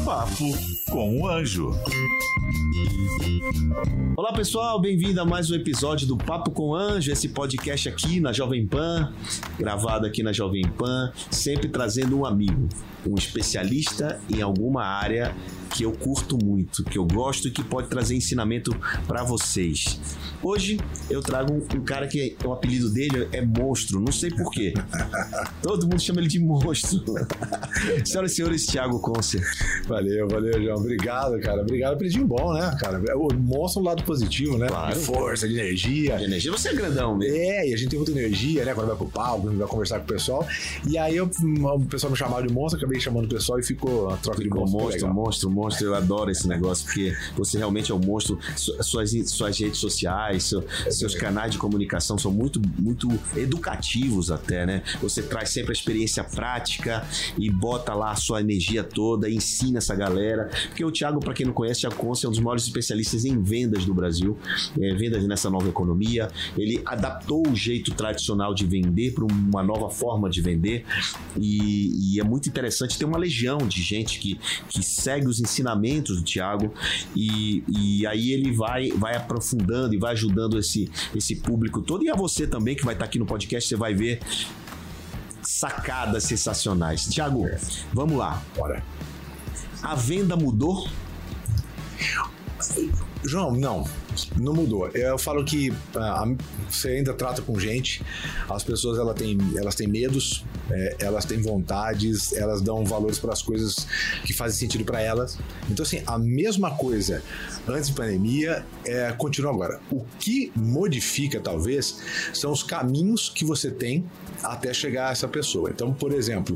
Papo com o Anjo. Olá pessoal, bem-vindo a mais um episódio do Papo com o Anjo, esse podcast aqui na Jovem Pan, gravado aqui na Jovem Pan, sempre trazendo um amigo, um especialista em alguma área que eu curto muito, que eu gosto e que pode trazer ensinamento para vocês. Hoje eu trago um cara que o apelido dele é Monstro, não sei porquê. Todo mundo chama ele de Monstro. Senhoras e senhores, Thiago Concer. Valeu, João. Obrigado, cara. Obrigado. Apelidinho bom, né, cara? Mostra um lado positivo, né? Claro. De força, de energia. De energia, você é grandão mesmo. É, e a gente tem muita energia, né? Quando vai pro palco, quando vai conversar com o pessoal. E aí o pessoal me chamava de Monstro, acabei chamando o pessoal e ficou a troca de monstro. Monstro. Eu adoro esse negócio, porque você realmente é um monstro. Suas redes sociais, seus canais de comunicação são muito, muito educativos até, né? Você traz sempre a experiência prática e bota lá a sua energia toda, ensina essa galera. Porque o Thiago, para quem não conhece, Thiago Conce é um dos maiores especialistas em vendas do Brasil, vendas nessa nova economia. Ele adaptou o jeito tradicional de vender para uma nova forma de vender e é muito interessante. Tem uma legião de gente que segue os ensinamentos do Thiago e aí ele vai aprofundando e vai ajudando esse público todo. E a você também, que vai estar aqui no podcast, você vai ver sacadas sensacionais. Thiago, vamos lá. Bora. A venda mudou? João, não mudou. Eu falo que você ainda trata com gente, as pessoas elas têm medos, elas têm vontades, elas dão valores para as coisas que fazem sentido para elas. Então, assim, a mesma coisa antes da pandemia continua agora. O que modifica, talvez, são os caminhos que você tem até chegar a essa pessoa. Então, por exemplo,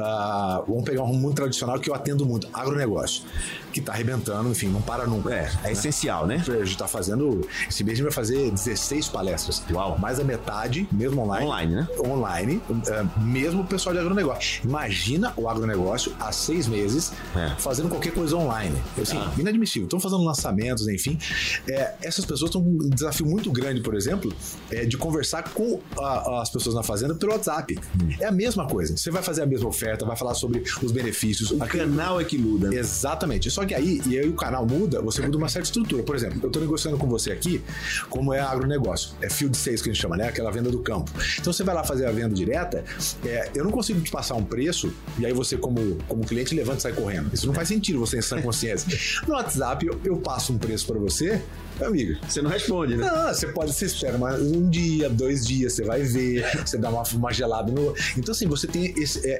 vamos pegar um muito tradicional que eu atendo muito, agronegócio, que tá arrebentando, enfim, não para nunca. É essencial, né? A gente tá fazendo, esse mês a gente vai fazer 16 palestras. Uau. Mais da metade, mesmo online. Online, né? Online, mesmo o pessoal de agronegócio. Imagina o agronegócio há 6 meses fazendo qualquer coisa online. Assim, inadmissível. Estão fazendo lançamentos, enfim. Essas pessoas estão com um desafio muito grande, por exemplo, de conversar com as pessoas na fazenda pelo WhatsApp. É a mesma coisa. Você vai fazer a mesma oferta, vai falar sobre os benefícios. O canal é que muda. Exatamente. Só que aí o canal muda, você muda uma certa estrutura. Por exemplo, eu estou negociando com você aqui como é agronegócio. É field sales que a gente chama, né? Aquela venda do campo. Então você vai lá fazer a venda direta, eu não consigo te passar um preço e aí você, como cliente, levanta e sai correndo. Isso não faz sentido, você em sã consciência. No WhatsApp, eu passo um preço para você, meu amigo. Você não responde, né? Não, você espera um dia, 2 dias, você vai ver, você dá uma gelada no... Então, assim, você tem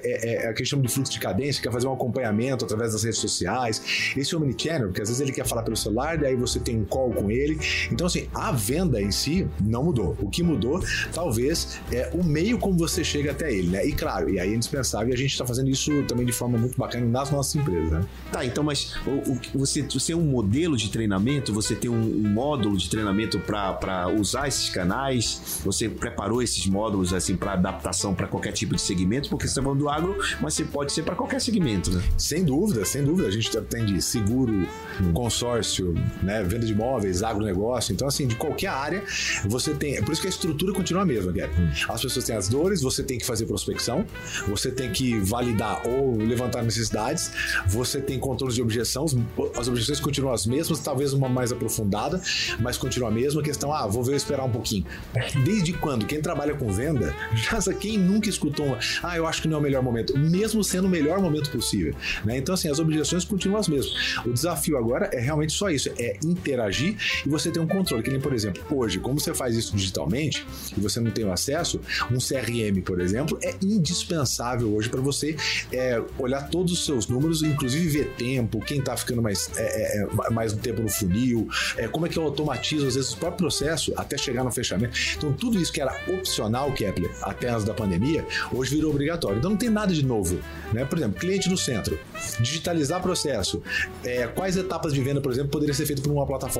a questão de fluxo de cadência, quer fazer um acompanhamento através das redes sociais, esse omnichannel, porque às vezes ele quer falar pelo celular, daí você tem um call com ele. Então, assim, a venda em si não mudou. O que mudou, talvez, é o meio como você chega até ele, né? E claro, e aí é indispensável, e a gente está fazendo isso também de forma muito bacana nas nossas empresas, né? Tá, então, mas você é um modelo de treinamento, você tem um módulo de treinamento para usar esses canais, você preparou esses módulos assim para adaptação para qualquer tipo de segmento, porque você está falando do agro, mas você pode ser para qualquer segmento, né? Sem dúvida, a gente atende seguro, consórcio, né, venda de imóveis, agronegócio, então assim, de qualquer área você tem, é por isso que a estrutura continua a mesma, Guilherme. As pessoas têm as dores, você tem que fazer prospecção, você tem que validar ou levantar necessidades, você tem controles de objeção, as objeções continuam as mesmas, talvez uma mais aprofundada, mas continua a mesma questão, vou ver, esperar um pouquinho. Desde quando? Quem trabalha com venda, quem nunca escutou eu acho que não é o melhor momento, mesmo sendo o melhor momento possível, né? Então assim, as objeções continuam as mesmas. O desafio agora é realmente só isso, é interagir e você ter um controle, que nem, por exemplo, hoje, como você faz isso digitalmente e você não tem o acesso, um CRM, por exemplo, é indispensável hoje para você olhar todos os seus números, inclusive ver tempo, quem tá ficando mais um tempo no funil, como é que eu automatizo, às vezes, o próprio processo até chegar no fechamento. Então, tudo isso que era opcional, Kepler, até antes da pandemia, hoje virou obrigatório. Então, não tem nada de novo, né? Por exemplo, cliente no centro, digitalizar processo, quais etapas de venda, por exemplo, poderiam ser feitas por uma plataforma?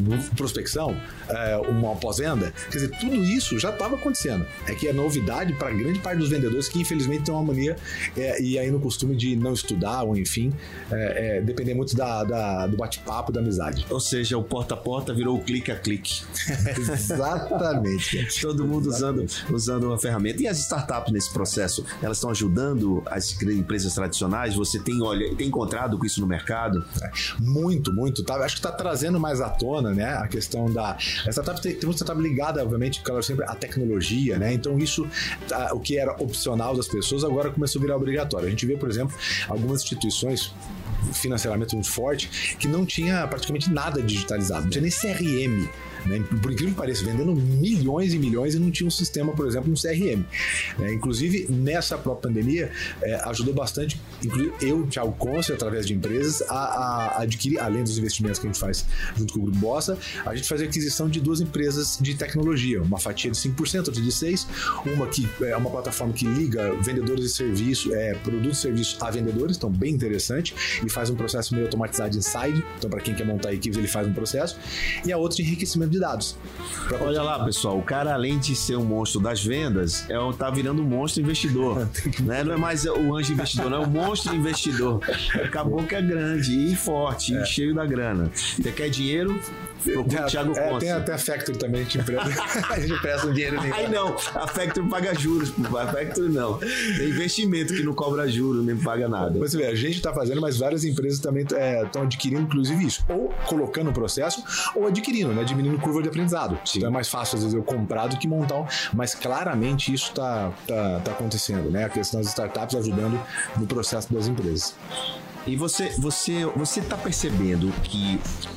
prospecção, uma pós-venda. Quer dizer, tudo isso já estava acontecendo. É que é novidade para grande parte dos vendedores que, infelizmente, tem uma mania e aí no costume de não estudar ou, enfim, depender muito do bate-papo, da amizade. Ou seja, o porta a porta virou o clique a clique. Exatamente. Todo mundo usando uma ferramenta. E as startups nesse processo, elas estão ajudando as empresas tradicionais? Você tem encontrado com isso no mercado? Muito, muito. Acho que está trazendo mais à tona, né, a questão da... A startup tem uma startup ligada, obviamente, claro, sempre à tecnologia, né? Então isso, o que era opcional das pessoas, agora começou a virar obrigatório. A gente vê, por exemplo, algumas instituições financeiramente muito forte que não tinha praticamente nada digitalizado, não tinha nem CRM, né? Por incrível que pareça, vendendo milhões e milhões e não tinha um sistema, por exemplo, um CRM. Inclusive, nessa própria pandemia, ajudou bastante, inclusive eu, Thiago Conce, através de empresas, a adquirir, além dos investimentos que a gente faz junto com o Grupo Bossa, a gente faz a aquisição de 2 empresas de tecnologia, uma fatia de 5%, outra de 6%, uma que é uma plataforma que liga vendedores de serviço, produtos e serviços a vendedores, então bem interessante, e faz um processo meio automatizado inside, então para quem quer montar equipes, ele faz um processo, e a outra de enriquecimento de dados. Olha lá, pessoal, o cara, além de ser um monstro das vendas, tá virando um monstro investidor, né? Não é mais o anjo investidor, não é o monstro investidor. Acabou que é grande e forte e cheio da grana. Você quer dinheiro? Procura o Thiago Conce. Tem até a Factory também, a gente empresta um dinheiro. Aí não, a Factory paga juros, a Factory não. Tem investimento que não cobra juros, nem paga nada. Você vê, a gente está fazendo, mas várias empresas também estão adquirindo, inclusive, isso. Ou colocando no processo, ou adquirindo, né? Diminuindo curva de aprendizado. Sim. Então é mais fácil, às vezes, eu comprar do que montar. Mas claramente isso está acontecendo, né? A questão das startups ajudando no processo das empresas. E você está percebendo que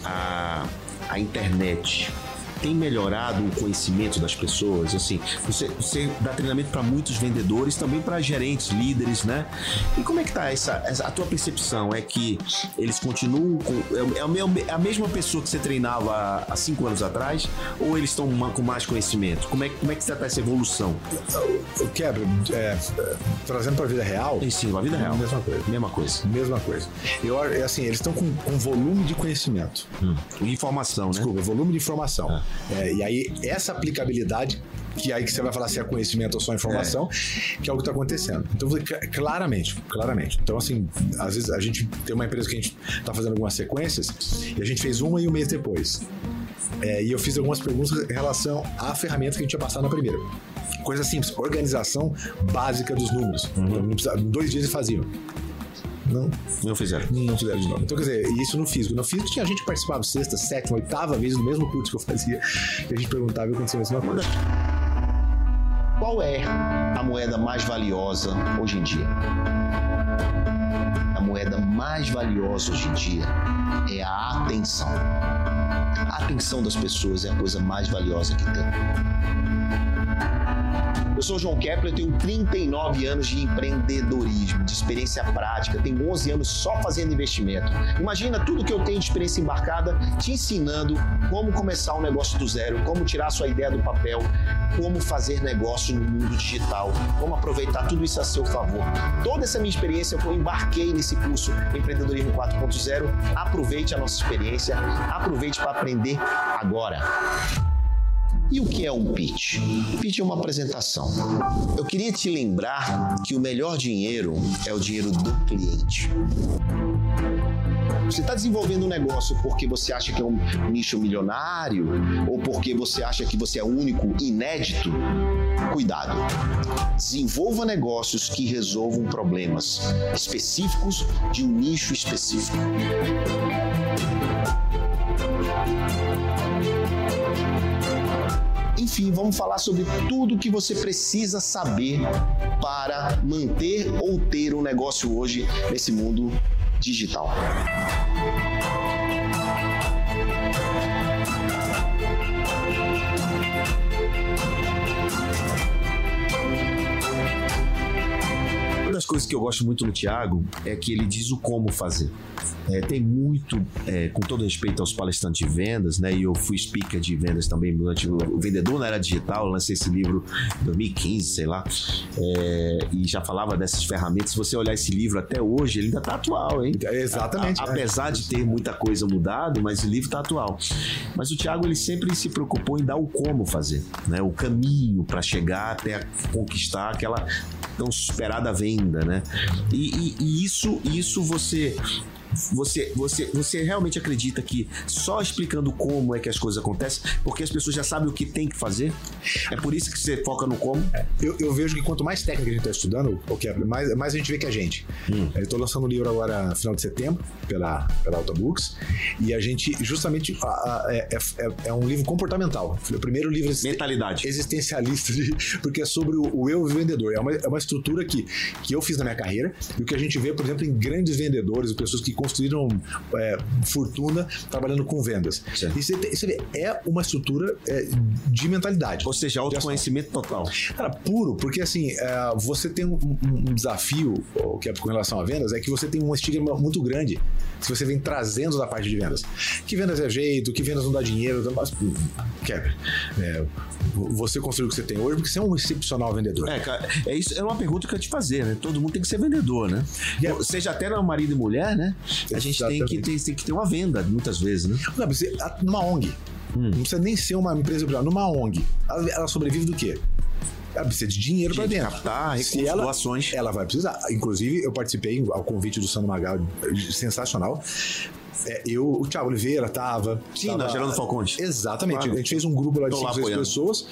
a internet tem melhorado o conhecimento das pessoas? Assim, você dá treinamento para muitos vendedores, também para gerentes, líderes, né? E como é que tá a tua percepção? É que eles continuam é a mesma pessoa que você treinava há 5 anos atrás, ou eles estão com mais conhecimento? Como é que está essa evolução? O Quebra, trazendo para a vida real? Sim, para a vida real. Mesma coisa. Assim, eles estão com volume de conhecimento. Informação, né? Desculpa, volume de informação. E aí, essa aplicabilidade, que aí que você vai falar se é conhecimento ou só informação, que é o que está acontecendo. Então, claramente. Então, assim, às vezes a gente tem uma empresa que a gente está fazendo algumas sequências e a gente fez uma e um mês depois. E eu fiz algumas perguntas em relação à ferramenta que a gente ia passar na primeira. Coisa simples, organização básica dos números. Então, 2 dias e faziam. Não fizeram de novo. Então, quer dizer, isso no físico. No físico tinha gente que participava 6ª, 7ª, 8ª vez no mesmo curso que eu fazia. E a gente perguntava e acontecia a mesma coisa. Qual é a moeda mais valiosa hoje em dia? A moeda mais valiosa hoje em dia é a atenção. A atenção das pessoas é a coisa mais valiosa que tem. Eu sou o João Kepler, eu tenho 39 anos de empreendedorismo, de experiência prática, tenho 11 anos só fazendo investimento. Imagina tudo que eu tenho de experiência embarcada te ensinando como começar um negócio do zero, como tirar sua ideia do papel, como fazer negócio no mundo digital, como aproveitar tudo isso a seu favor. Toda essa minha experiência eu embarquei nesse curso Empreendedorismo 4.0. Aproveite a nossa experiência, aproveite para aprender agora. E o que é um pitch? Pitch é uma apresentação. Eu queria te lembrar que o melhor dinheiro é o dinheiro do cliente. Você está desenvolvendo um negócio porque você acha que é um nicho milionário ou porque você acha que você é único, inédito? Cuidado. Desenvolva negócios que resolvam problemas específicos de um nicho específico. Enfim, vamos falar sobre tudo que você precisa saber para manter ou ter um negócio hoje nesse mundo digital. das coisas que eu gosto muito no Thiago é que ele diz o como fazer. Tem muito, com todo respeito aos palestrantes de vendas, né? E eu fui speaker de vendas também durante o Vendedor na Era Digital. Eu lancei esse livro em 2015, sei lá. E já falava dessas ferramentas. Se você olhar esse livro até hoje, ele ainda tá atual, hein? Exatamente. Apesar de ter muita coisa mudado, mas o livro tá atual. Mas o Thiago, ele sempre se preocupou em dar o como fazer, né? O caminho para chegar até conquistar aquela tão esperada venda, né? E isso você realmente acredita que só explicando como é que as coisas acontecem, porque as pessoas já sabem o que tem que fazer? É por isso que você foca no como? Eu vejo que quanto mais técnica a gente está estudando, mais a gente vê que a gente. Eu estou lançando um livro agora no final de setembro, pela Autobooks, e a gente justamente é um livro comportamental. O primeiro livro mentalidade existencialista, porque é sobre o eu vendedor. É uma estrutura que eu fiz na minha carreira, e o que a gente vê, por exemplo, em grandes vendedores, pessoas que construíram fortuna trabalhando com vendas. Certo. E você vê, é uma estrutura de mentalidade. Ou seja, autoconhecimento total. Cara, puro, porque assim, você tem um desafio que é com relação a vendas, é que você tem um estigma muito grande se você vem trazendo da parte de vendas. Que vendas é jeito, que vendas não dá dinheiro. Você construiu o que você tem hoje porque você é um excepcional vendedor. Cara, isso é uma pergunta que eu ia te fazer, né? Todo mundo tem que ser vendedor, né? Seja até no marido e mulher, né? A gente tem que ter uma venda, muitas vezes, né? Não, numa ONG. Não precisa nem ser uma empresa privada. Numa ONG. Ela sobrevive do quê? Ela precisa de dinheiro para dentro. Captar, recursos, doações. Ela vai precisar. Inclusive, eu participei ao convite do Sandro Magal, sensacional. O Thiago Oliveira tava... Sim, na Gerando Falcões. Exatamente. Claro. A gente fez um grupo lá de 5 pessoas.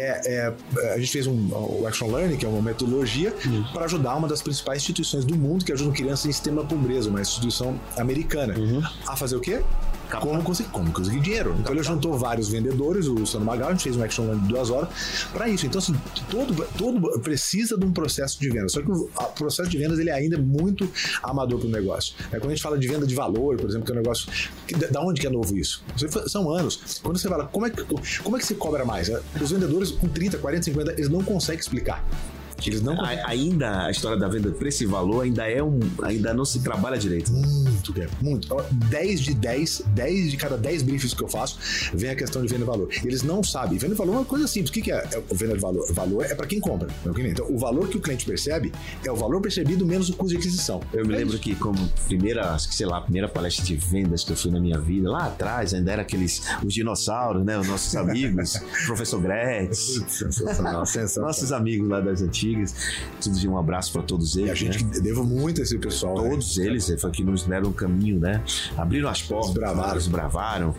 A gente fez o Action Learning, que é uma metodologia, para ajudar uma das principais instituições do mundo que ajudam crianças em sistema pobreza, uma instituição americana. A fazer o quê? Como conseguir dinheiro. Então ele juntou vários vendedores, o Sandro Magal, a gente fez um Action Learning de 2 horas para isso. Então, assim, todo precisa de um processo de venda. Só que o processo de vendas ele ainda é muito amador para o negócio. Quando a gente fala de venda de valor, por exemplo, que é um negócio. Da onde que é novo isso? São anos. Quando você fala, como é que você cobra mais? Os vendedores com 30, 40, 50, eles não conseguem explicar. Eles não... Ainda a história da venda por esse valor ainda não se trabalha direito. Muito. 10 de cada 10 briefings que eu faço vem a questão de venda de valor. Eles não sabem. Venda de valor é uma coisa simples. O que é venda de valor? Valor é para quem compra. Então, o valor que o cliente percebe é o valor percebido menos o custo de aquisição. Eu me lembro que como primeira palestra de vendas que eu fui na minha vida, lá atrás ainda era os dinossauros, né? Os nossos amigos, professor Gretz. Sensacional. Nossos amigos lá das antigas. Um abraço para todos eles. E a gente devo muito a esse pessoal. Todos eles foi que nos deram o caminho, né? Abriram as portas, bravaram,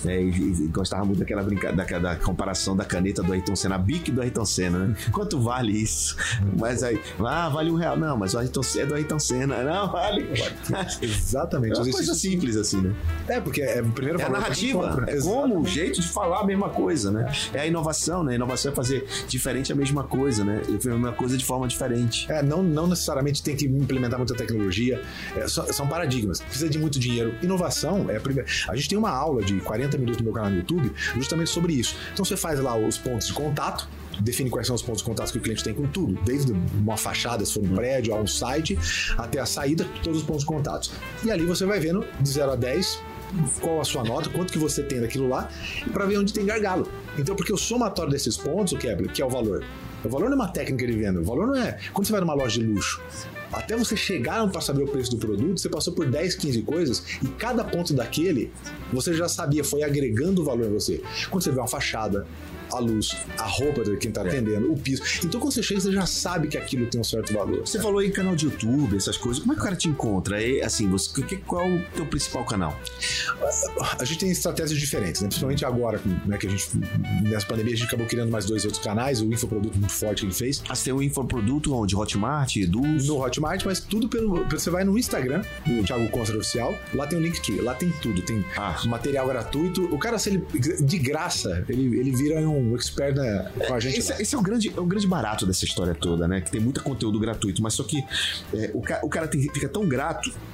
e gostava muito daquela brincadeira, da comparação da caneta do Ayrton Senna, a Bic do Ayrton Senna, né? Quanto vale isso? Mas aí, vale R$1. Não, mas o Ayrton Senna é do Ayrton Senna. Não, vale. Exatamente. É uma coisa simples assim, né? Porque primeiro a narrativa. É como o jeito de falar a mesma coisa, né? É a inovação, né? A inovação é fazer diferente a mesma coisa, né? Coisa de forma diferente. Não necessariamente tem que implementar muita tecnologia, são paradigmas. Precisa de muito dinheiro. Inovação é a primeira. A gente tem uma aula de 40 minutos no meu canal no YouTube justamente sobre isso. Então você faz lá os pontos de contato, define quais são os pontos de contato que o cliente tem com tudo, desde uma fachada, se for um prédio, a um site, até a saída, todos os pontos de contato. E ali você vai vendo de 0 a 10 qual a sua nota, quanto que você tem daquilo lá, para ver onde tem gargalo. Então, porque o somatório desses pontos, que é o valor. O valor não é uma técnica de venda. O valor não é... Quando você vai numa loja de luxo, até você chegar para saber o preço do produto, você passou por 10, 15 coisas e cada ponto daquele você já sabia, foi agregando valor a você. Quando você vê uma fachada, a luz, a roupa de quem está atendendo, o piso. Então, quando você chega, você já sabe que aquilo tem um certo valor. Você falou aí em canal de YouTube, essas coisas. Como é que o cara te encontra? Assim, qual é o teu principal canal? A gente tem estratégias diferentes, né? Principalmente agora, né, que a gente, nessa pandemia, a gente acabou criando mais 2 outros canais. O Infoproduto muito forte que ele fez. Você tem o Infoproduto onde? Hotmart, Eduz? No Hotmart, mas tudo você vai no Instagram, o Thiago Concer Oficial. Lá tem o Linktree, lá tem tudo. Tem material gratuito. O cara, se ele de graça, ele vira um expert com a gente. Esse é o grande barato dessa história toda, né? Que tem muito conteúdo gratuito, mas só que o cara fica tão grato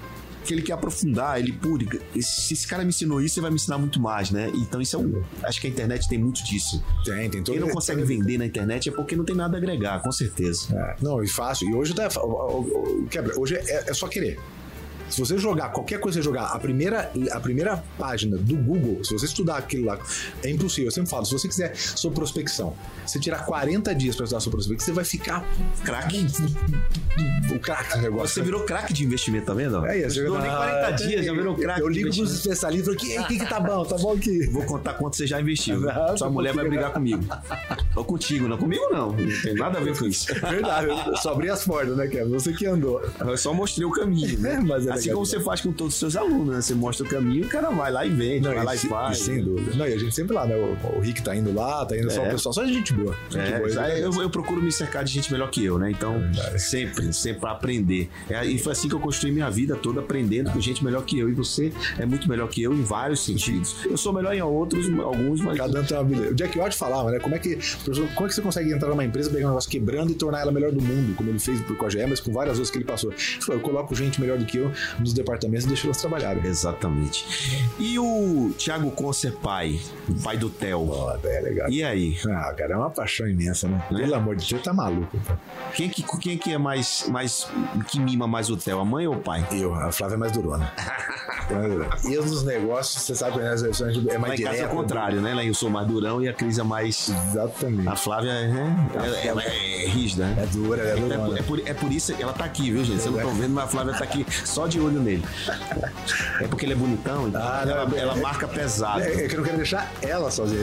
porque ele quer aprofundar, se esse cara me ensinou isso, ele vai me ensinar muito mais, né? Então isso acho que a internet tem muito disso. Tem todo. Quem não consegue vender na internet é porque não tem nada a agregar, com certeza. Não, e fácil. E hoje hoje é só querer. Se você jogar, qualquer coisa que você jogar, a primeira página do Google, se você estudar aquilo lá, é impossível. Eu sempre falo, se você quiser sua prospecção, você tirar 40 dias para estudar sua prospecção, você vai ficar craque. O craque do negócio. Você virou craque de investimento também, não? É isso. Não, nem 40 dias, já virou craque. Eu ligo pros especialistas e falo, que tá bom aqui. Vou contar quanto você já investiu. Sua mulher vai brigar comigo. Ou contigo, não. Comigo não. Não tem nada a ver com isso. Verdade. Eu só abri as portas, né, Kevin? Você que andou. Eu só mostrei o caminho, né? Mas assim como você faz com todos os seus alunos, né? Você mostra o caminho, o cara vai lá e vende, vai lá e faz. Sem dúvida. Não, e a gente sempre lá, né? O Rick tá indo lá, tá indo só o pessoal, só de gente boa. Eu procuro me cercar de gente melhor que eu, né? Então, sempre pra aprender. E foi assim que eu construí minha vida toda, aprendendo com gente melhor que eu. E você é muito melhor que eu em vários sentidos. Eu sou melhor em alguns, mas... Cada um tem uma habilidade. O Jack Welch falava, né? Como é que você consegue entrar numa empresa, pegar um negócio quebrando e tornar ela melhor do mundo, como ele fez com a GE, mas com várias outras que ele passou. Ele falou, eu coloco gente melhor do que eu nos departamentos e deixo elas trabalharem. Exatamente. E o Thiago Concer pai, o pai do Theo? É legal. E aí? Cara, é uma paixão imensa, né? Pelo amor de Deus, tá maluco. Quem que é mais que mima mais o Theo, a mãe ou o pai? A Flávia é mais durona. Eu nos negócios, você sabe, né? É mais direto. Lá em casa é o contrário, né? Lá eu sou mais durão e a Cris é mais... Exatamente. A Flávia ela é rígida, né? É dura, é durona. É por isso que ela tá aqui, viu, gente? Vocês não estão vendo, mas a Flávia tá aqui só de olho nele. É porque ele é bonitão, então ela marca pesado. É que eu não quero deixar ela sozinha.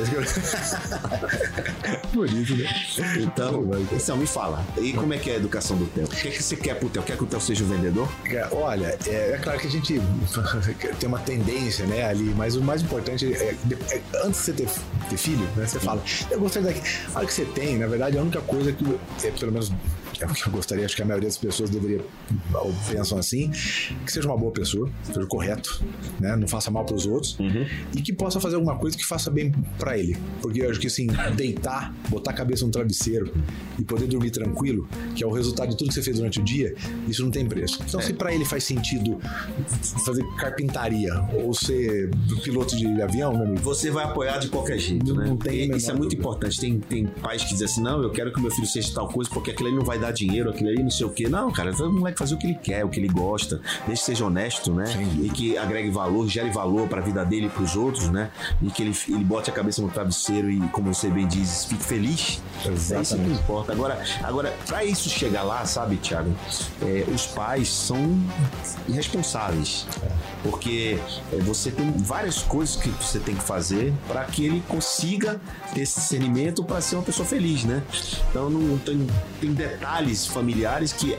Por isso, né? Então, me fala. E como é que é a educação do Theo? O que você quer pro Theo? Quer que o Theo seja um vendedor? Olha, é claro que a gente tem uma tendência, né, ali, mas o mais importante antes de você ter filho, né, você fala, eu gostaria daqui. A hora que você tem, na verdade, a única coisa que, pelo menos é o que eu gostaria, acho que a maioria das pessoas deveria ou pensam assim, que seja uma boa pessoa, seja correto, né? Não faça mal para os outros e que possa fazer alguma coisa que faça bem para ele, porque eu acho que assim, deitar, botar a cabeça no travesseiro e poder dormir tranquilo, que é o resultado de tudo que você fez durante o dia, isso não tem preço. Então se para ele faz sentido fazer carpintaria ou ser piloto de avião, meu amigo, você vai apoiar de qualquer jeito, né? Não tem isso é muito importante. Tem pais que dizem assim, não, eu quero que o meu filho seja tal coisa porque aquilo ali não vai dar dinheiro, aquilo ali não sei o quê. Não, cara, o moleque fazer o que ele quer, o que ele gosta, desde que seja honesto, né? Sim. E que agregue valor, gere valor pra vida dele e pros outros, né? E que ele bote a cabeça no travesseiro e, como você bem diz, fique feliz. Exatamente. É isso que importa. Agora, pra isso chegar lá, sabe, Thiago, os pais são irresponsáveis. Porque você tem várias coisas que você tem que fazer para que ele consiga ter esse discernimento para ser uma pessoa feliz, né? Então não tem detalhes familiares que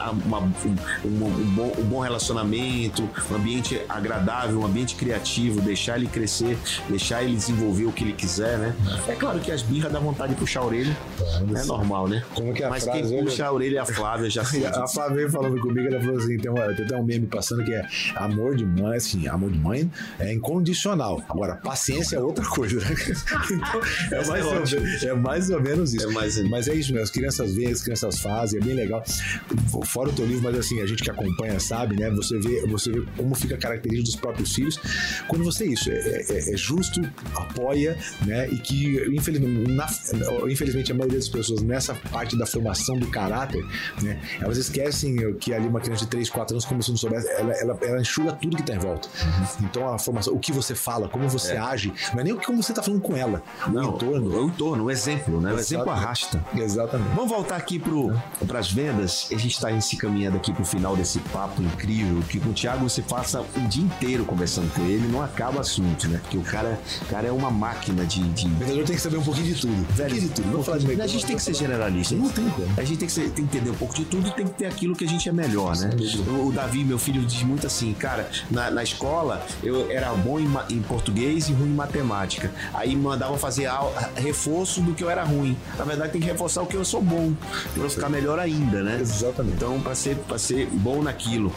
um bom relacionamento, um ambiente agradável, um ambiente criativo, deixar ele crescer, deixar ele desenvolver o que ele quiser, né? É claro que as birras dá vontade de puxar a orelha, é normal, né? Como que é a Mas frase, quem puxa a orelha é a Flávia, já sei. A Flávia veio falando comigo, ela falou assim, tem até um meme passando que é amor de mãe, assim, amor de mãe é incondicional. Agora, paciência é outra coisa, né? Então, é mais ou menos isso. Mas é isso mesmo, as crianças veem, as crianças fazem, é bem legal. Fora o teu livro, mas assim, a gente que acompanha sabe, né? Você vê como fica a característica dos próprios filhos. Quando você é justo, apoia, né? E que, infelizmente, a maioria das pessoas nessa parte da formação do caráter, né? Elas esquecem que ali uma criança de 3, 4 anos, como se não soubesse, ela enxuga tudo que tá em volta. Então a formação, o que você fala, como você age, não é nem como você tá falando com ela. Não, o entorno, o exemplo, né? O exemplo arrasta. Exatamente. Vamos voltar aqui pras vendas. A gente tá se caminhando aqui pro final desse papo incrível, que com o Thiago você passa o dia inteiro conversando com ele, não acaba assunto, né? Porque o cara é uma máquina de... O vendedor tem que saber um pouquinho de tudo. Vamos falar de a gente tem que ser generalista. Não tem como. A gente tem que entender um pouco de tudo e tem que ter aquilo que a gente é melhor, né? O Davi, meu filho, diz muito assim, cara, na escola eu era bom em português e ruim em matemática. Aí mandavam fazer reforço do que eu era ruim. Na verdade, tem que reforçar o que eu sou bom, pra eu ficar melhor melhor ainda, né? Exatamente. Então, para ser bom naquilo.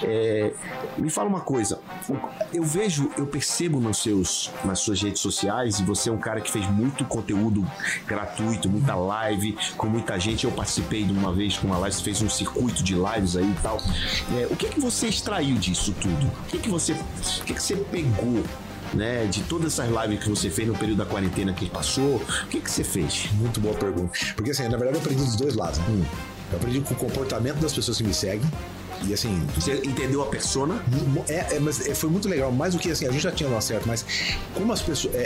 Me fala uma coisa. Eu percebo nas suas redes sociais, e você é um cara que fez muito conteúdo gratuito, muita live, com muita gente. Eu participei de uma vez com uma live, você fez um circuito de lives aí e tal. O que você extraiu disso tudo? O que você pegou, né, de todas essas lives que você fez no período da quarentena que passou? O que você fez? Muito boa pergunta. Porque assim, na verdade eu aprendi dos dois lados, né? Eu aprendi com o comportamento das pessoas que me seguem. E assim... Você entendeu a persona? Mas foi muito legal. Mais do que assim, a gente já tinha no acerto, mas como as pessoas...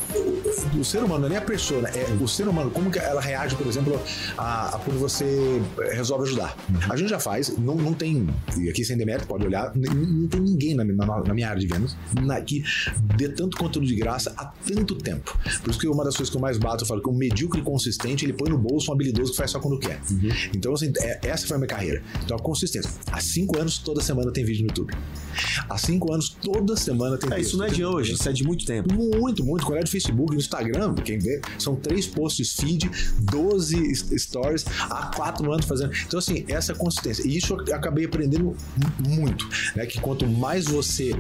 O ser humano não é nem a persona, é o ser humano, como que ela reage, por exemplo, a quando você resolve ajudar. A gente já faz, não tem, e aqui sem demérito, pode olhar, não tem ninguém na minha área de vendas que dê tanto conteúdo de graça há tanto tempo. Por isso que uma das coisas que eu mais bato, eu falo que um medíocre consistente, ele põe no bolso um habilidoso que faz só quando quer. Então, assim, essa foi a minha carreira. Então, a consistência. Há 5 anos, toda semana tem vídeo no YouTube. Há 5 anos, toda semana tem vídeo. Isso não é de hoje, isso é de muito tempo. Muito. Quando é de Facebook, no Instagram, quem vê, são 3 posts feed, 12 stories, há 4 anos fazendo. Então, assim, essa consistência. E isso eu acabei aprendendo muito, né? Que quanto mais você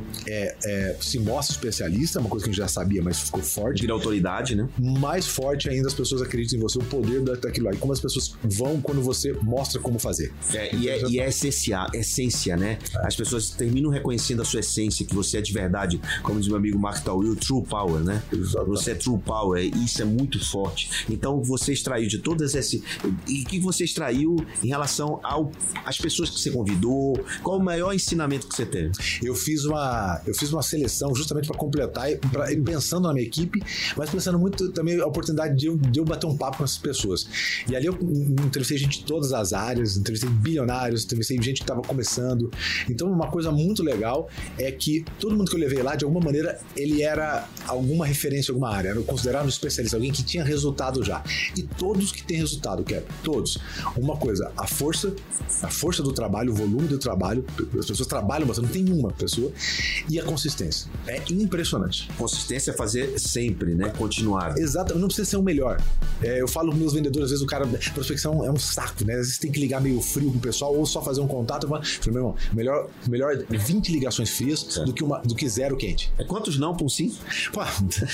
se mostra especialista, uma coisa que a gente já sabia, mas ficou forte. Vira autoridade, né? Mais forte ainda as pessoas acreditam em você, o poder daquilo lá. E como as pessoas vão quando você mostra como fazer. E é essência, né? As pessoas terminam reconhecendo a sua essência, que você é de verdade, como diz meu amigo Mark Tawil, true power, né? Exatamente. Você é true power, isso é muito forte. Então você extraiu de todas essas... E o que você extraiu em relação às pessoas que você convidou? Qual o maior ensinamento que você teve? Eu fiz uma seleção justamente para completar, pensando na minha equipe, mas pensando muito também a oportunidade de eu bater um papo com essas pessoas. E ali eu entrevistei gente de todas as áreas, entrevistei bilionários, entrevistei gente que estava começando. Então uma coisa muito legal é que todo mundo que eu levei lá, de alguma maneira, ele era alguma referência em alguma área, era considerado um especialista, alguém que tinha resultado já. E todos que têm resultado, todos. Uma coisa, a força do trabalho, o volume do trabalho, as pessoas trabalham bastante, não tem uma pessoa, e a consistência. É impressionante. Consistência é fazer sempre, né? Continuar. Exato, não precisa ser o melhor. Eu falo com meus vendedores, às vezes o cara, prospecção é um saco, né? Às vezes tem que ligar meio frio com o pessoal, ou só fazer um contato. Eu falo, meu irmão, melhor 20 ligações frias do que 0 quente. Quantos não para um sim? Pô,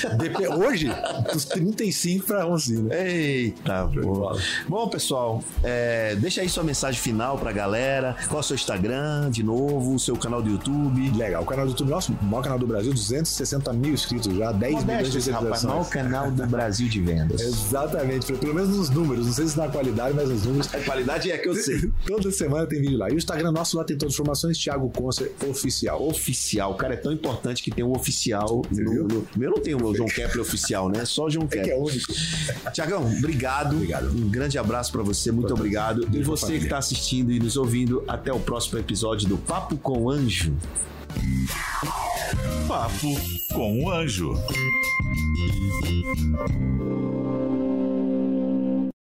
hoje, dos 35 para um sim, né? Eita, pô. Bom, pessoal, deixa aí sua mensagem final pra galera. Qual é o seu Instagram, de novo, o seu canal do YouTube? Legal, o canal do YouTube nosso, o maior canal do Brasil, 260 mil inscritos já, 10 milhões de visualizações. O maior canal do Brasil de vendas. Exatamente, pelo menos nos números, não sei se na qualidade, mas nos números. A qualidade é que eu sei. Toda semana tem vídeo lá. E o Instagram nosso lá tem todas as informações, Thiago Concer Oficial. Oficial, cara, é tão importante que tem um oficial. No meu não tem o João Kepler oficial, né? Só o João Kepler. Que é único. Tiagão, obrigado. Um grande abraço pra você, muito obrigado. E você que tá assistindo e nos ouvindo, até o próximo episódio do Papo com o Anjo. Papo com o Anjo.